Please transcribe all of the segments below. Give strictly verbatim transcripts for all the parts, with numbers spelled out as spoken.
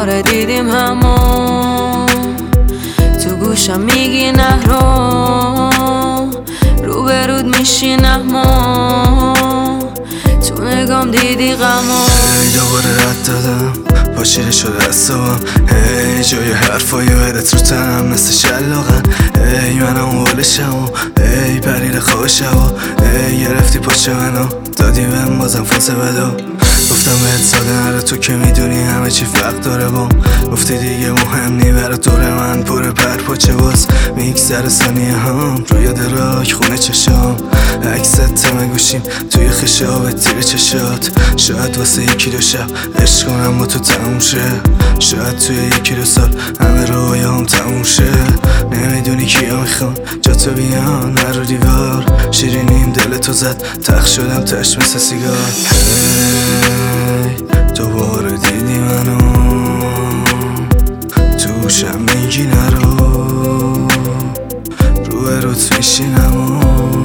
دوباره دیدیم همون، تو گوشم میگی نرو، رو به رود میشینم، تو نگام دیدی غمو. هی دوباره رد دادم با شیره شده اصابم، هی جای حرفای بدت رو تنم مثل شلاقن، هی منم اولشم و هی پریر خوابشم و هی گرفتی پاچه منو دادی بهم بازم فاز بدا. گفتم بهت ساده نره تو که میدونی همه چی فرق داره بام، گفتی دیگه مهم نی برا دور من پر پر پاچه باز میگذره ثانیه هم روی دراک خونه چشام، عکست تم گوشیم توی خشاب تیر چشات. شاید واسه یکی دو شب عشق کنم با تو تموم شه، شاید توی یکی دو سال همه رویام تموم شه. نمیدونی کیا میخوان جا تو بیان نرو دیوار، شیرینیم دل تو زد تخ شدم تش مثل سیگار. هی دوباره دیدی منو، توشم میگی نرو، رو به روت میشینم،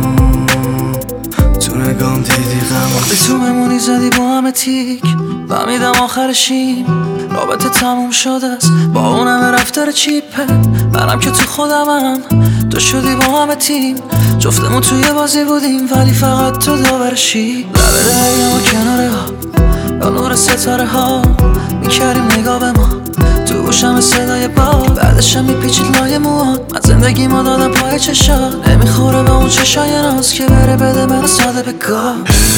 تو نگام دیدی غم. وقتی تو ممونی زدی با همه تیک، فهمیدم آخرشیم رابطه تموم شده است با اون همه رفتار چیپه. منم که تو خودمم، تو شدی با همه تیم، جفتمون توی بازی بودیم ولی فقط تو داورشی. لبه دریا و کناره ها با نور ستاره ها میکردیم نگاه به ما، تو گوشم صدای باد بعدشم میپیچید لای موات. من زندگی ما دادم پای چشات، نمیخوره به اون چشای ناز که بره بده منو ساده به گاه.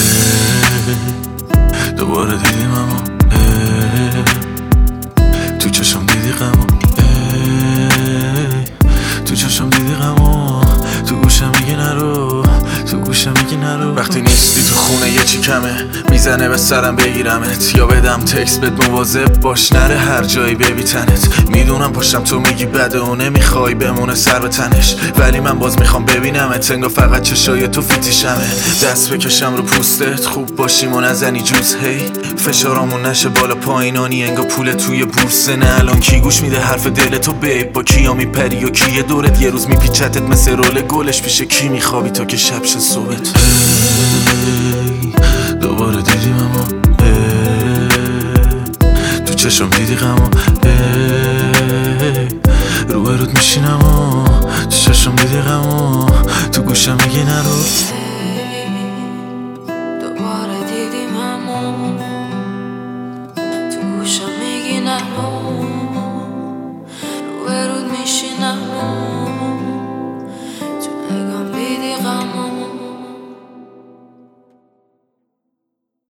دوباره دیدیم اما تو چشم دیدی غمو، تو چشم دیدی غمو، تو گوشم میگی نرو، تو گوشم میگی نرو. وقتی نیستی تو خونه یه چی کمه میزنه به سرم بگیرمت، یا بدم تکست بهت مواظب باش نره هر جایی ببی تنت. میدونم پشتم تو میگی بده و نمیخوای بمونه سر به تنش، ولی من باز میخوام ببینمت، انگار فقط چشای تو فیتیشمه. دست بکشم رو پوستت خوب باشیم و نزنی جوز، هی فشارامون نشه بالا پایینانی انگار پول توی بورسه. نه الان کی گوش میده حرف دل تو بیب، با کیا میپری و کیه دورت، یه روز میپیچتت مثل رول گلش پیش کی میخوابی تا که شب شه صبحت. دوباره دیدیم اما تو چشم دیدی غمو، رو به رود میشینم و تو چشم دیدی غمو، تو گوشم میگی نرو. دوباره دیدیم همون، تو گوشم میگی نرو.